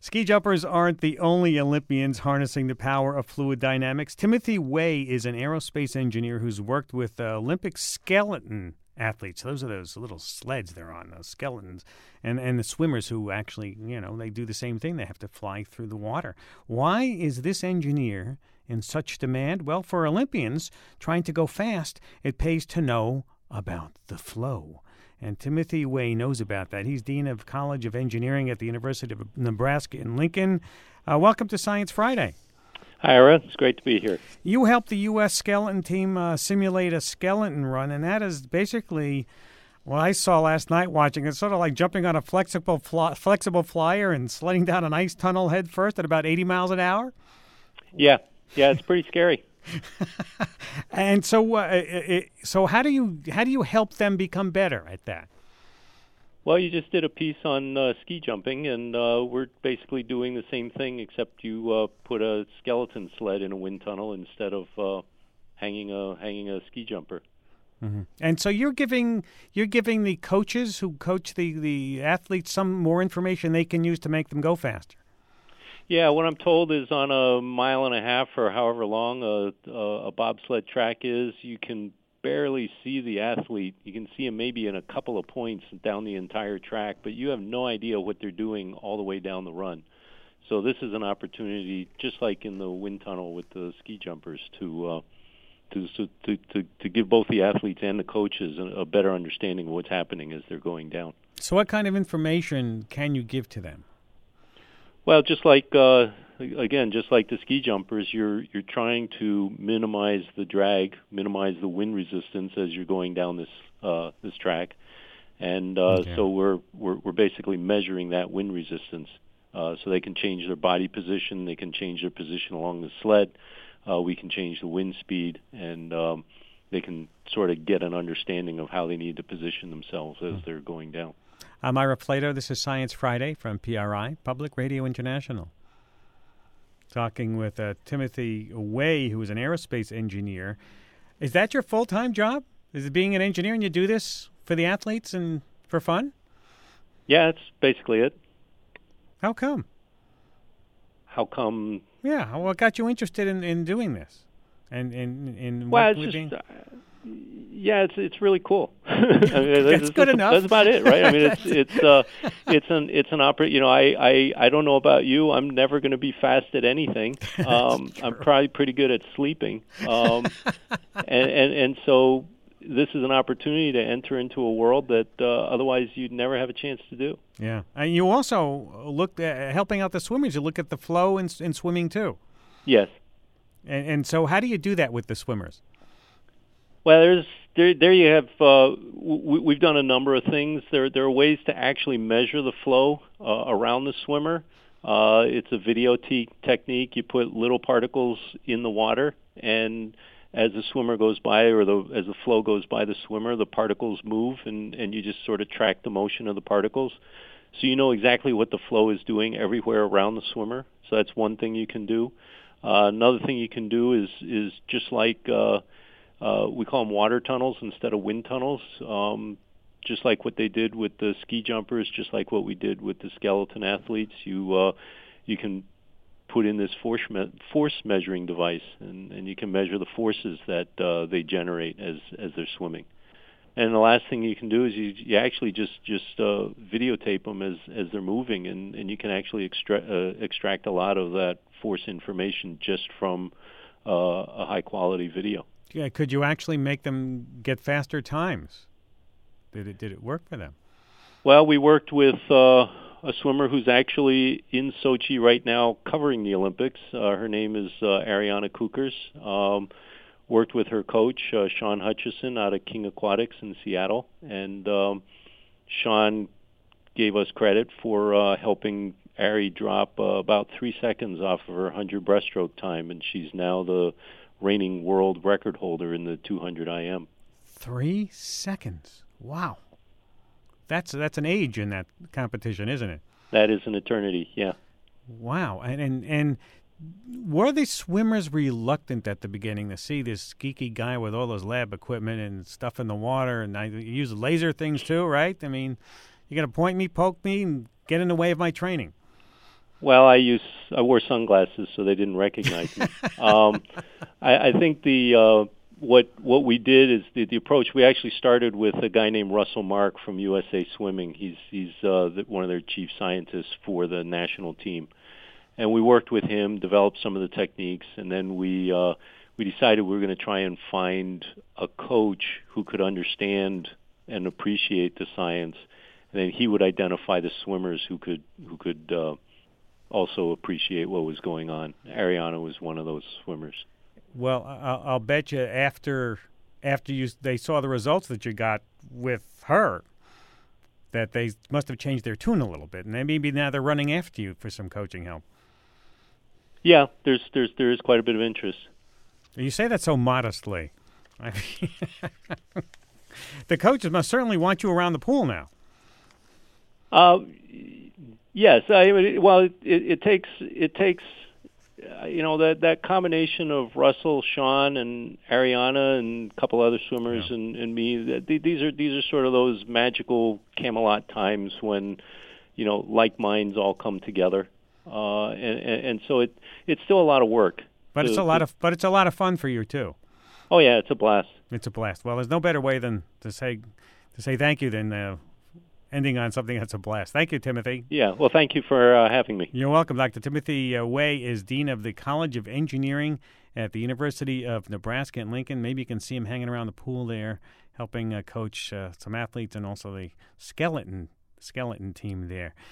Ski jumpers aren't the only Olympians harnessing the power of fluid dynamics. Timothy Way is an aerospace engineer who's worked with Olympic skeleton athletes. Those are those little sleds they're on, those skeletons. And the swimmers who actually, they do the same thing. They have to fly through the water. Why is this engineer in such demand? Well, for Olympians trying to go fast, it pays to know about the flow. And Timothy Way knows about that. He's Dean of College of Engineering at the University of Nebraska in Lincoln. Welcome to Science Friday. Hi, Ira. It's great to be here. You helped the U.S. skeleton team simulate a skeleton run, and that is basically what I saw last night watching. It's sort of like jumping on a flexible flyer and sledding down an ice tunnel head first at about 80 miles an hour. Yeah, it's pretty scary. And so how do you help them become better at that? Well, you just did a piece on ski jumping, and we're basically doing the same thing, except you put a skeleton sled in a wind tunnel instead of hanging a ski jumper. Mm-hmm. And so you're giving the coaches who coach the athletes some more information they can use to make them go faster. Yeah, what I'm told is on a mile and a half or however long a bobsled track is, you can barely see the athlete. You can see him maybe in a couple of points down the entire track, but you have no idea what they're doing all the way down the run. So this is an opportunity, just like in the wind tunnel with the ski jumpers, to give both the athletes and the coaches a better understanding of what's happening as they're going down. So what kind of information can you give to them? Well, just like just like the ski jumpers, you're trying to minimize the drag, minimize the wind resistance as you're going down this track, and so we're basically measuring that wind resistance, so they can change their body position, they can change their position along the sled, we can change the wind speed, and they can sort of get an understanding of how they need to position themselves as they're going down. I'm Ira Plato. This is Science Friday from PRI, Public Radio International. Talking with Timothy Way, who is an aerospace engineer. Is that your full-time job? Is it being an engineer and you do this for the athletes and for fun? Yeah, that's basically it. How come? How come? Yeah, what got you interested in doing this? And well, it's just... Yeah, it's really cool. I mean, that's good enough. That's about it, right? I mean, it's an opera. I don't know about you. I'm never going to be fast at anything. I'm probably pretty good at sleeping, and so this is an opportunity to enter into a world that otherwise you'd never have a chance to do. Yeah, and you also look at helping out the swimmers. You look at the flow in swimming too. Yes. And so, how do you do that with the swimmers? Well, there you have. We've done a number of things. There are ways to actually measure the flow around the swimmer. It's a video technique. You put little particles in the water, and as the swimmer goes by, or as the flow goes by the swimmer, the particles move, and you just sort of track the motion of the particles. So you know exactly what the flow is doing everywhere around the swimmer. So that's one thing you can do. Another thing you can do is just like we call them water tunnels instead of wind tunnels, just like what they did with the ski jumpers, just like what we did with the skeleton athletes. You can put in this force measuring device, and you can measure the forces that they generate as they're swimming. And the last thing you can do is you actually just videotape them as they're moving, and you can actually extract a lot of that force information just from a high quality video. Yeah, could you actually make them get faster times? Did it work for them? Well, we worked with a swimmer who's actually in Sochi right now covering the Olympics. Her name is Ariana Kukers. Worked with her coach, Sean Hutchison, out of King Aquatics in Seattle. And Sean gave us credit for helping Ari drop about 3 seconds off of her 100 breaststroke time, and she's now the reigning world record holder in the 200 IM. 3 seconds. Wow. That's an age in that competition, isn't it? That is an eternity, yeah. Wow. And were the swimmers reluctant at the beginning to see this geeky guy with all those lab equipment and stuff in the water, and I use laser things too, right? I mean, you're going to point me, poke me, and get in the way of my training. Well, I wore sunglasses so they didn't recognize me. I think what we did is the approach. We actually started with a guy named Russell Mark from USA Swimming. He's one of their chief scientists for the national team, and we worked with him, developed some of the techniques, and then we decided we were going to try and find a coach who could understand and appreciate the science, and then he would identify the swimmers who could also appreciate what was going on. Ariana was one of those swimmers. Well, I'll bet you after they saw the results that you got with her, that they must have changed their tune a little bit, and maybe now they're running after you for some coaching help. Yeah, there is quite a bit of interest. You say that so modestly. I mean, the coaches must certainly want you around the pool now. Yes. It takes that combination of Russell, Sean, and Ariana, and a couple other swimmers, Yeah. and me. These are sort of those magical Camelot times when like minds all come together, and so it's still a lot of work. But it's a lot of fun for you too. Oh yeah, it's a blast. It's a blast. Well, there's no better way than to say thank you than ending on something that's a blast. Thank you, Timothy. Yeah. Well, thank you for having me. You're welcome, Dr. Timothy Way is Dean of the College of Engineering at the University of Nebraska at Lincoln. Maybe you can see him hanging around the pool there, helping coach some athletes and also the skeleton team there.